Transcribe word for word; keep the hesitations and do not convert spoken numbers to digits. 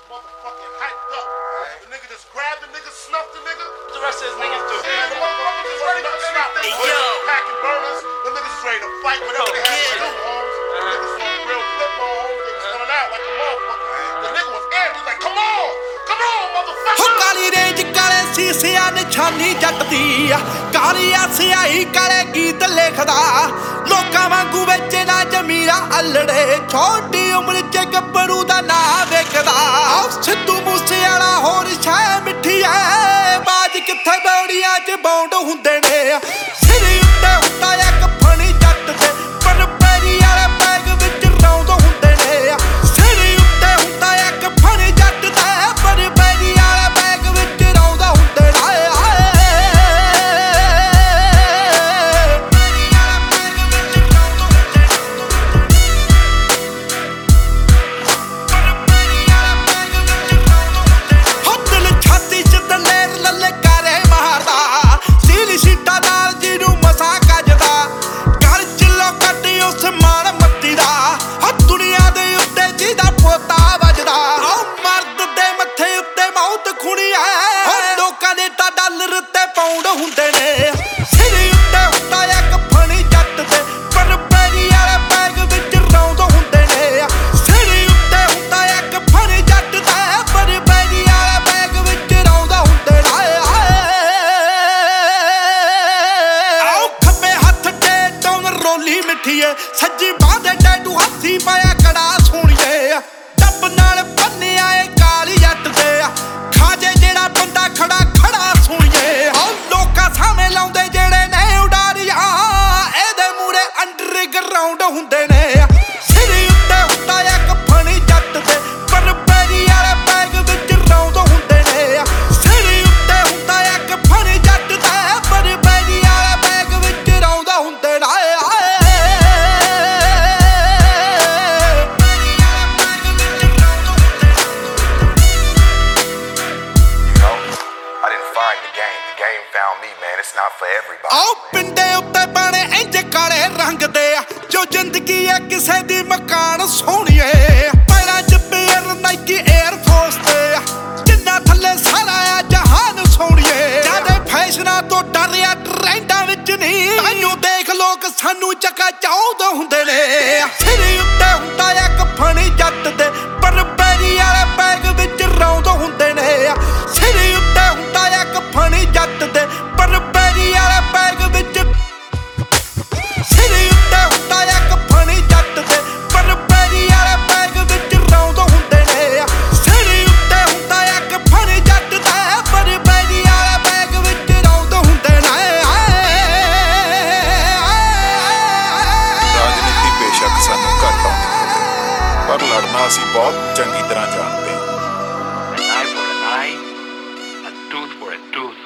motherfucking hyped up. Right. The nigga just grabbed the nigga, snuffed the nigga. What the rest of his niggas do? Man, the motherfuckers just ready to snap. Hey, yo. Packing burners. The niggas is ready to fight whatever they have to do, homes. The niggas on real flip mode, homes. They was coming out like a motherfucker. The nigga was air. He was like, come on. Come on, motherfucker. ਹੋ ਕਾਲੀ range ਕਾਲੇ ਸੀਸਿਆਂ ਨਿਸ਼ਾਨੀ ਜੱਟ ਦੀ ਆ ਕਾਲੀ ਆ ਸਿਆਹੀ ਕਾਲੇ ਗੀਤ ਲਿਖਦਾ ਲੋਕਾਂ ਵਾਂਗੂ ਵੇਚੇ ਨਾ ਜ਼ਮੀਰਾਂ ਅਲੜੇ ਛੋਟੀ ਉਮਰ ਚ ਗੱਭਰੂ ਦਾ ਨਾਂ ਵੇਖਦਾ ਸਿੱਧੂ ਮੂਸੇਵਾਲਾ ਹੋਰ ਸ਼ੈ ਮਿੱਠੀ ਐ ਬਾਜ ਕਿੱਥੇ ਬੌੜੀਆਂ ਚ ਬੌਂਡ ਹੁੰਦੇ ਨੇ ਸਿਰ ਉੱਤੇ ਹੁੰਦਾ ਇੱਕ ਫਣੀ ਜੱਟ ਤੇ ਪਰ ਪੈਰੀ ਵਾਲੇ ਬੈਗ ਵਿੱਚ ਰੌਂਦ ਹੁੰਦੇ ਨੇ ਸਿਰ ਉੱਤੇ ਹੁੰਦਾ ਇੱਕ ਫਣੀ ਜੱਟ ਤੇ ਪਰ ਪੈਰੀ ਵਾਲੇ ਬੈਗ ਵਿੱਚ ਰੌਂਦ ਹੁੰਦੇ ਨੇ ਹੁੰਦੇ ਨੇ ਸਿਰ ਉੱਤੇ ਹੁੰਦਾ ਇੱਕ ਫਣੀ ਜੱਟ ਤੇ ਪਰ ਪੈਰੀ ਵਾਲੇ ਬੈਗ ਵਿੱਚ ਰੌਂਦ ਹੁੰਦੇ ਨੇ ਸਿਰ ਉੱਤੇ ਹੁੰਦਾ ਇੱਕ ਫਣੀ ਜੱਟ ਤੇ ਪਰ ਪੈਰੀ ਵਾਲੇ ਬੈਗ ਵਿੱਚ ਰੌਂਦ ਹੁੰਦੇ ਨੇ ਆਓ ਖੱਬੇ ਹੱਥ ਤੇ ਟੌਨ ਰੋਲੀ ਮਿੱਠੀਏ ਸੱਜੀ ਬਾਹ ਦੇ ਟੈਟੂ ਹੱਥੀ ਪਾਇਆ ਕੜਾ ਸੋਹਣੀਏ ਡੱਬ ਨਾਲ ਬੰਨਿਆ ਏ ਕਾਲੀ ਜੱਟ ਤੇ ਖਾਜੇ ਜਿਹੜਾ ਬੰਦਾ ਖੜਾ ਖੜਾ ਸੋਹਣੀਏ ਸਾਵੇਂ ਲਾਉਂਦੇ ਜਿਹੜੇ ਨੇ ਉਡਾਰੀਆਂ ਇਹਦੇ ਮੂਰੇ ਅੰਡਰਗਰਾਉਂਡ ਹੁੰਦੇ ਨੇ ਸਿਰ ਉੱਤੇ ਹੁੰਦਾ ਇੱਕ ਫਣੀ ਜੱਟ ਤੇ ਪਰ ਪੈਰੀ ਵਾਲੇ ਬੈਗ ਵਿੱਚ ਰੌਂਦ ਹੁੰਦੇ ਨੇ ਸਿਰ ਉੱਤੇ ਹੁੰਦਾ ਇੱਕ ਫਣੀ ਜੱਟ ਤੇ ਪਰ ਪੈਰੀ ਵਾਲੇ ਬੈਗ ਵਿੱਚ ਰੌਂਦ ਹੁੰਦੇ ਨੇ Found me, man. It's not for everybody. ਆਓ ਪਿੰਡੇ ਉੱਤੇ ਬਾਣੇ ਇੰਜ ਕਾਲੇ ਰੰਗ ਦੇ ਆ ਜੋ ਜ਼ਿੰਦਗੀ ਐ ਕਿਸੇ ਦੀ ਮਕਾਨ ਸੋਹਣੀਏ ਪੈਰਾਂ 'ਚ ਪੇਅਰ ਨਾਈਕੀ 에ਅਰ ਫੋਰਸ ਤੇ ਜਿੰਨਾ ਥੱਲੇ ਸਾਰਾ ਆ ਜਹਾਨ ਸੋਹਣੀਏ ਜਿਆਦੇ ਫੈਸ਼ਨਾਂ ਤੋਂ ਡਰਿਆ ਟ੍ਰੈਂਡਾਂ ਵਿੱਚ ਨਹੀਂ ਤਾਈਓ ਦੇਖ ਲੋਕ ਸਾਨੂੰ ਚੱਕਾ ਚਾਹੁੰਦੇ ਹੁੰਦੇ ਨੇ ਸਿਰ ਉੱਤੇ ਹੁੰਦਾ ਇੱਕ ਫਣੀ ਜੱਟ ਤੇ ਪਰ ਪੈਰੀ ਵਾਲੇ ਬੈਗ ਵਿੱਚ ਰੌਂਦ ਹੁੰਦੇ ਨੇ ਸਿਰ ਉੱਤੇ ਹੁੰਦਾ ਇੱਕ ਫਣੀ ਜੱਟ ਤੇ ਪਰ ਪੈਰੀ ਵਾਲੇ ਬੈਗ ਵਿੱਚ ਸਿਰ ਉੱਤੇ ਹੁੰਦਾ ਇੱਕ ਫਣੀ ਜੱਟ ਤੇ ਪਰ ਪੈਰੀ ਵਾਲੇ ਬੈਗ ਵਿੱਚ ਰੌਂਦ ਹੁੰਦੇ ਨੇ ਸਿਰ ਉੱਤੇ ਹੁੰਦਾ ਇੱਕ ਫਣੀ ਜੱਟ ਤੇ ਪਰ ਪੈਰੀ ਵਾਲੇ ਬੈਗ ਵਿੱਚ ਰੌਂਦ ਹੁੰਦੇ ਨੇ ਰਾਜਨੀਤੀ ਬੇਸ਼ੱਕ ਸਾਨੂੰ ਘੱਟ ਆਉਂਦੀ ਹੋਵੇ ਪਰ ਲੜਨਾ ਅਸੀਂ ਬਹੁਤ ਚੰਗੀ ਤਰ੍ਹਾਂ ਜਾਣਦੇ ਹਾਂ। An eye for an eye, a tooth for a tooth.